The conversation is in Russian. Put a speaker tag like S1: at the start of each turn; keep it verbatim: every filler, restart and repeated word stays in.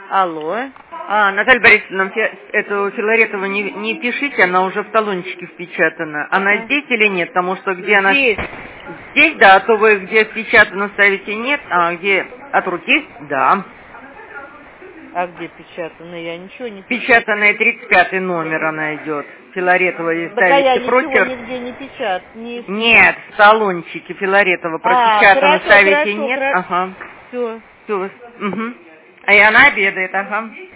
S1: Алло.
S2: А, Наталья Борисовна, эту Филаретову не, не пишите, она уже в талончике впечатана. Она
S1: А.
S2: здесь или нет? Потому что где она...
S1: Здесь.
S2: Здесь, да, а то вы где впечатано ставите нет, а где от руки, да.
S1: А где печатано? Я ничего не печатаю.
S2: Печатанная тридцать пятый номер она идет. Филаретова и
S1: Так а я
S2: ставите
S1: ничего
S2: прочерк.
S1: нигде не печат. Не...
S2: Нет, в талончике Филаретова
S1: А,
S2: пропечатано,
S1: хорошо,
S2: ставите
S1: хорошо,
S2: нет.
S1: хорошо.
S2: Ага.
S1: Все.
S2: Все. Угу. А и она обедает, ага.